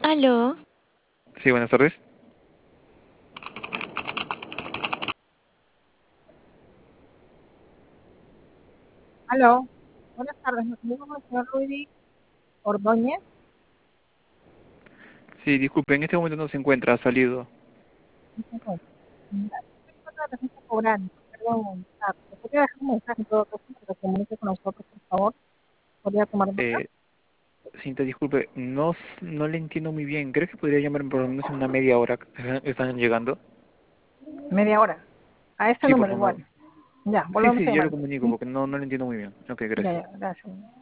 Aló, Sí, buenas tardes. Aló, buenas tardes. Me comunico con el señor Rudy Ordóñez. Sí, disculpe, en este momento no se encuentra, ha salido. No se encuentra. Mira, estoy en contra de la agencia cobrando. Perdón, ¿le podría dejar un mensaje en todo caso para que se comunique con nosotros, por favor? ¿Podría tomar nota? Eh, Cinta, disculpe, no le entiendo muy bien. ¿Crees que podría llamarme por lo menos en una media hora? ¿Están llegando? Media hora. A este Sí, por número favor. igual. Ya, Sí, volvemos a sí, yo le llamar. comunico ¿Sí? porque no le entiendo muy bien. Ok, Ya, gracias. ya, gracias.